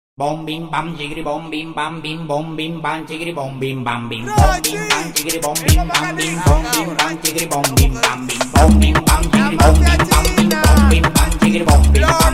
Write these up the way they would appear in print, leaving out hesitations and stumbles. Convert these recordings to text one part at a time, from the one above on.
Bom bim bam jiggity bom bim bam bim bom bim bam jiggity bom bim bam bim bom bim bam jiggity bom bim bam bim bom bim bam jiggity bom bim bam bim bom bim bam jiggity bom bim bam bim bom bim bam jiggity bom bim bam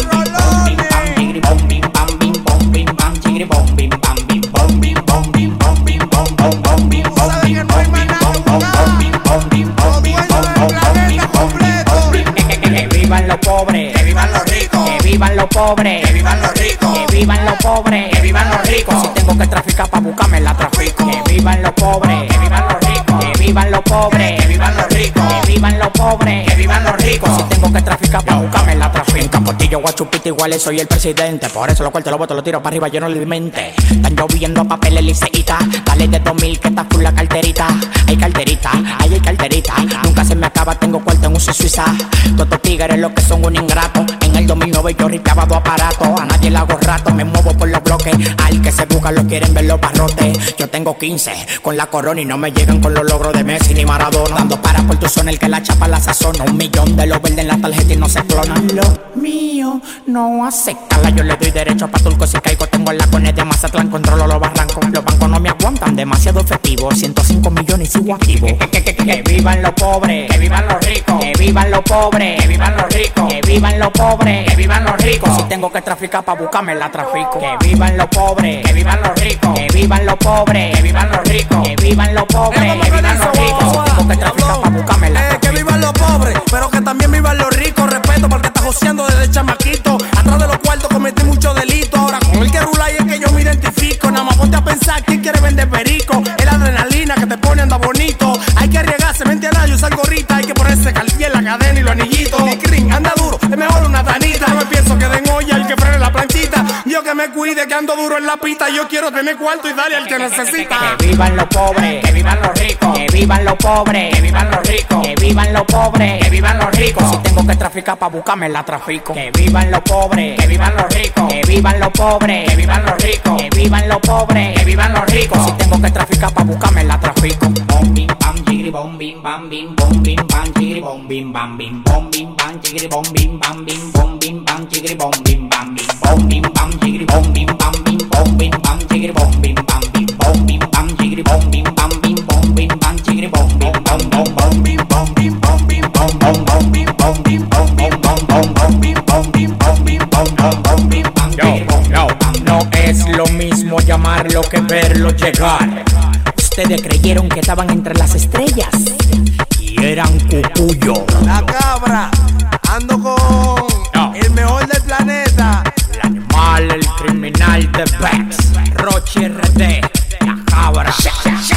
bim bom bim bam jiggity bom bim bam bim bom bim bam jiggity bom bim bam bim bom bim bom bim bom bim bom bom bom bim bom bim bom bim bom bom bom bim bom bim bom bim bom bom bom bim bom bim. Que vivan los pobres, que vivan los ricos, que vivan los pobres, que vivan los ricos, que vivan los pobres, que vivan los ricos. Si tengo que traficar pa' buscarme la trafico. Que vivan los pobres, que vivan los ricos, que vivan los pobres, que vivan los ricos, que vivan los pobres, que vivan los ricos. Si tengo que traficar pa' buscarme la trafico. En Capotillo, Guachupita, iguales soy el presidente. Por eso los cuartos los botos los tiro para arriba, yo no le mente. Están lloviendo papeles liceíta. Dale de 2000 que está full la carterita. Hay carterita, hay carterita. Nunca se me acaba, tengo cuarto en uso Suiza. Todos estos tigres lo que son un ingrato. En el 2009 yo ripeaba 2 aparatos. A nadie le hago rato, me muevo por los bloques. Al que se busca lo quieren ver los barrotes. Yo tengo 15 con la corona y no me llegan con los logros de Messi ni Maradona. Dando para por tu zona el que la chapa la sazona. 1 millón de los verdes en la tarjeta y no se clonan. Lo mío no acepta. Yo le doy derecho pa' turco si caigo. Tengo el lacones de Mazatlán, controlo los barrancos. Los bancos no me aguantan, demasiado efectivo. 105 millones y sigo activo. Que vivan los pobres, que vivan los ricos. Que vivan los pobres, que vivan los ricos. Que vivan los pobres, que vivan los ricos. Si tengo que traficar pa' buscarme la trafico. Que vivan los pobres, que vivan los ricos. Que vivan los pobres, que vivan los ricos. Que vivan los pobres, que vivan los ricos. Si tengo que traficar pa' buscarme la trafico. Que vivan los pobres, pero que también vivan los ricos. Respeto porque está joseando desde chamaquito. Atrás de los cuartos cometí muchos delitos. Ahora con el que rula y es que yo me identifico. Nada más ponte a pensar quién quiere vender perico. Es la adrenalina que te pone anda bonito. Hay que arriesgarse, mente a nadie, usar gorrita. Hay que ponerse calpié en la cadena y los anillitos. Mi crin anda duro, es mejor una tanita. No me pienso que den olla y que frene la planchita. Dios que me cuide, que ando duro en la pista. Yo quiero tener cuarto y darle al que necesita. Que vivan los pobres, que vivan los ricos. Que vivan los pobres, que vivan los ricos. Que vivan los pobres, que vivan los ricos. Si tengo que traficar pa' buscarme la trafico. Que vivan los pobres, que vivan los ricos. Que vivan los pobres, que vivan los ricos. Que vivan los pobres, que vivan los ricos. Si tengo que traficar pa' buscarme la trafico. Bom bim bam jiggity bom bim bam bim bom bim bam jiggity bom bim bam bim bom bim bam jiggity bom bim bam bim bom bim bam jiggity bom bim bam bim bom bim bam jiggity bom bim bam bim bom bim bam jiggity bom bim bam bim bom bim bam jiggity bom bim bam bim bom bim bam jiggity bom bim bam bom bom bim bom bim bom bim bom bom bom bim bom bim bom bim bom bom bom bim bom bim bom bim bom bom bom bim bam. No es lo mismo llamarlo que verlo llegar. Ustedes creyeron que estaban entre las estrellas y eran cucuyo. La cabra, ando con el mejor del planeta. El animal, el criminal de Bex, Rochi RD, la cabra.